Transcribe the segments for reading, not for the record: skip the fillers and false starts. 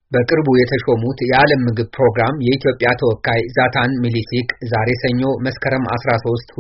በቅርቡ የተሾሙት የዓለም ምግብ ፕሮግራም የኢትዮጵያ ተወካይ ዛታን ሚሊሲክ ዛሬ ሰኞ መስከረም 13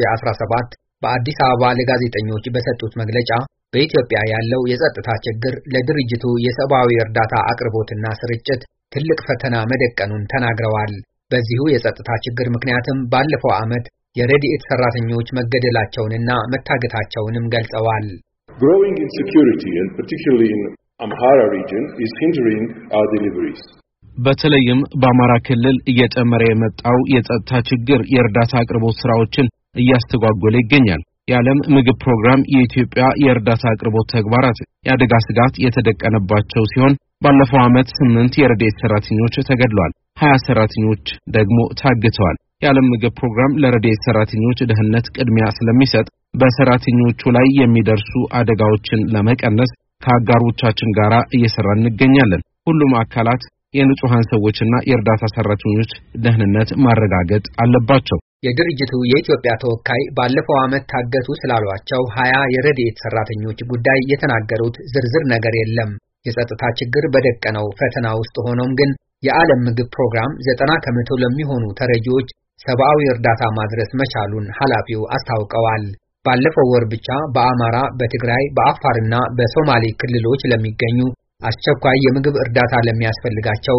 2017 በአዲስ አበባ ለጋዜጠኞች በሰጡት መግለጫ በኢትዮጵያ ያለው የጸጥታ ችግር ለድርጅቱ የሰብአዊ እርዳታ አቅርቦትና ስርጭት ትልቅ ፈተና መደቀኑን ተናግረዋል። በዚሁ የጸጥታ ችግር ምክንያትም ባለፈው ዓመት የረድኤት ሰራተኞች መገደላቸውንና መታገታቸውንም ገልጸዋል። Growing insecurity and particularly in Amhara region is hindering our deliveries. በተለይም በአማራ ክልል እየጨመረ የመጣው የጸጥታ ችግር የእርዳታ አቅርቦት ስራዎችን እያስተጓጎለ ይገኛል። የዓለም ምግብ ፕሮግራም የኢትዮጵያ የእርዳታ አቅርቦት ተግባራት የአደጋ ስጋት የተደቀነባቸው ሲሆን ባለፈው ዓመት 8 የረድኤት ሰራተኞች ተገድለዋል፣ 20 ሰራተኞች ደግሞ ታግተዋል። የዓለም ምግብ ፕሮግራም ለረድኤት ሰራተኞች ደህንነት ቅድሚያ ስለሚሰጥ በሰራተኞቹ ላይ የሚደርሱ አደጋዎችን ለመቀነስ ከአጋሮቻችን ጋር እየሰራን እንገኛለን። ሁሉም አካላት የንጹሃን ሰዎችና የእርዳታ ሰራተኞች ደህንነት ማረጋገጥ አለባቸው። የድርጅቱ የኢትዮጵያ ተወካይ ባለፈው ዓመት ታገቱ ስላሏቸው 20 የረድኤት ሰራተኞች ጉዳይ የተናገሩት ዝርዝር ነገር የለም። የጸጥታ ችግር በደቀነው ፈተና ውስጥ ሆኖም ግን የዓለም ምግብ ፕሮግራም 90% ለሚሆኑ ተረጂዎች ሰብአዊ እርዳታ ማድረስ መቻሉን ኃላፊው አስታውቀዋል። ባለፈው ወር ብቻ በአማራ፣ በትግራይ፣ በአፋርና በሶማሌ ክልሎች ለሚገኙ አስቸኳይ የምግብ እርዳታ ለሚያስፈልጋቸው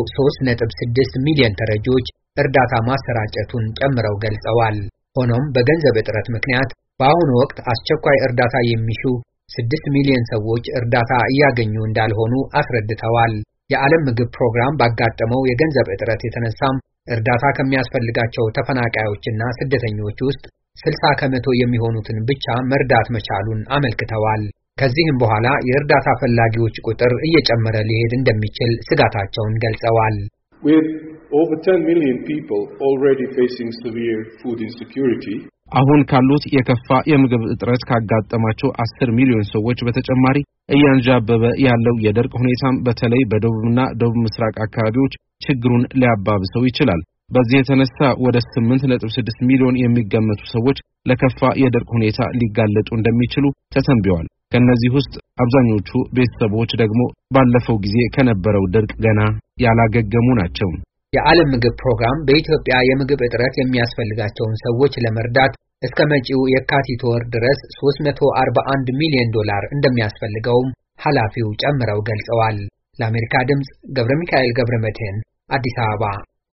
3.6 ሚሊዮን ተረጂዎች እርዳታ ማሰራጨቱን ጨምረው ገልጸዋል። ሆኖም በገንዘብ እጥረት ምክንያት በአሁኑ ወቅት አስቸኳይ እርዳታ የሚሹ 6 ሚሊዮን ሰዎች እርዳታ እያገኙ እንዳልሆኑ አስረድተዋል። የዓለም ምግብ ፕሮግራም ባጋጠመው የገንዘብ እጥረት የተነሳም እርዳታ ከሚያስፈልጋቸው ተፈናቃዮችና ስደተኞች ውስጥ 60% የሚሆኑትን ብቻ መርዳት መቻሉን አመልክተዋል። ከዚህም በኋላ የእርዳታ ፈላጊዎች ቁጥር እየጨመረ ሊሄድ እንደሚችል ስጋታቸውን ገልጸዋል። With over 10 million people already facing severe food insecurity, አሁን ካሉት የከፋ የምግብ እጥረት ካጋጠማቸው 10 ሚሊዮን ሰዎች በተጨማሪ እያንዣበበ ያለው የድርቅ ሁኔታም በተለይ በደቡብና ደቡብ ምስራቅ አካባቢዎች ችግሩን ሊያባብሰው ይችላል። በዚህ የተነሳ ወደ 8.6 ሚሊዮን የሚገመቱ ሰዎች ለከፋ የድርቅ ሁኔታ ሊጋለጡ እንደሚችሉ ተተንብየዋል። ከነዚህ ውስጥ አብዛኞቹ ቤተሰቦች ደግሞ ባለፈው ጊዜ ከነበረው ድርቅ ገና ያላገገሙ ናቸው። የዓለም ምግብ ፕሮግራም በኢትዮጵያ የምግብ እጥረት የሚያስፈልጋቸውን ሰዎች ለመርዳት እስከ መጪው የካቲት ወር ድረስ $341 ሚሊዮን እንደሚያስፈልገውም ኃላፊው ጨምረው ገልጸዋል። ለአሜሪካ ድምፅ ገብረ ሚካኤል ገብረ መድህን አዲስ አበባ